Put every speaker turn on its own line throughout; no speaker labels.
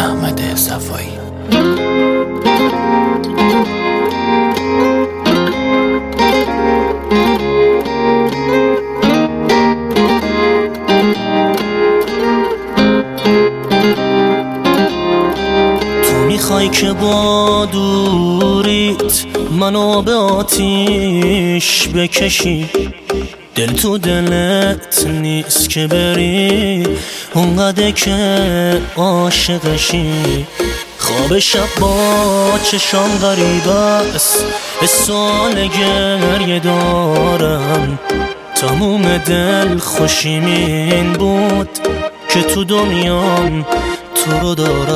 احمد صفایی.
میخوای که با دوریت منو به آتیش بکشی، دل تو دلت نیست که بری اونقدر که عاشقشی. خواب شب با چشام غریب است، سوال گریه دارم. تموم دل خوشیم این بود که تو دنیام تو رو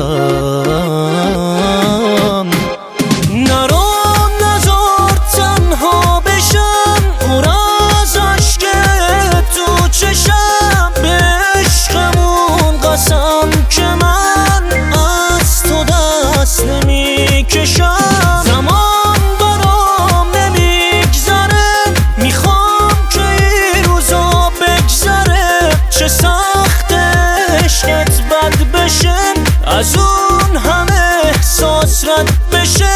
دارم. نرو نذار تنها بشم، پر از عشق تو چشم. به عشقمون قسم که من از تو دست نمیکشم. زمان برام نمیگذره، میخوام که این روزا بگذره. چه سخت عشقت بد بشه، از اون همه احساس رد بشه.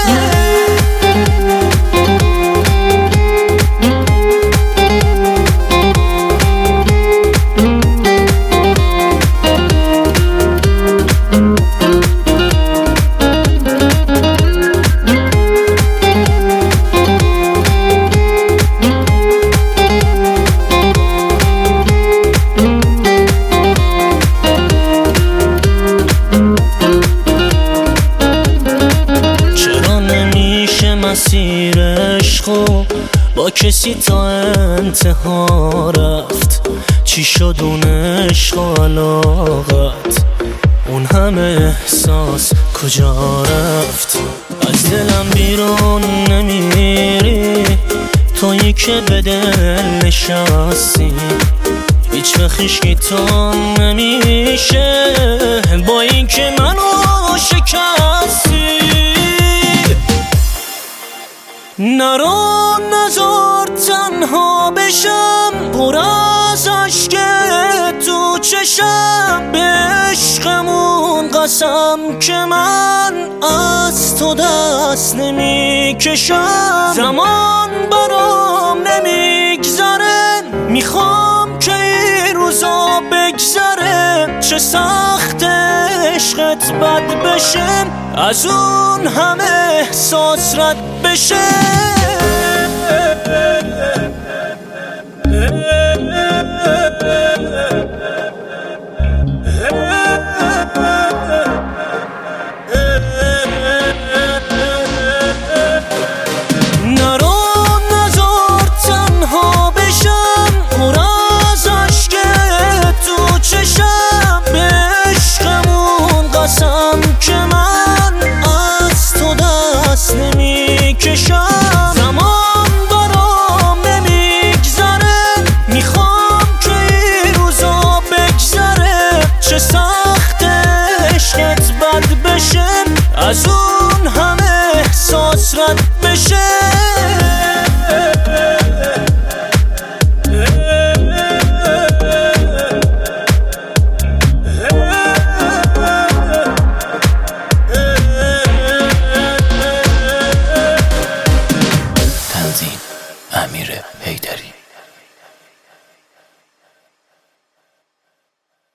مسیر عشقو با کسی تا انتها رفت. چی شد اون عشق و علاقت؟ اون همه احساس کجا رفت؟ از دلم بیرون نمیری، تویی که به دل نشستی. هیچ وقت عشقی تو نمیشه با این که منو شکستی. نرو نذار تنها بشم، پر از عشق تو چشم. به عشقمون قسم که من از تو دست نمیکشم. زمان برام نمیگذره، میخوام که این روزا بگذره. چه سخت عشقت بد بشه، از اون همه احساس رد بشه.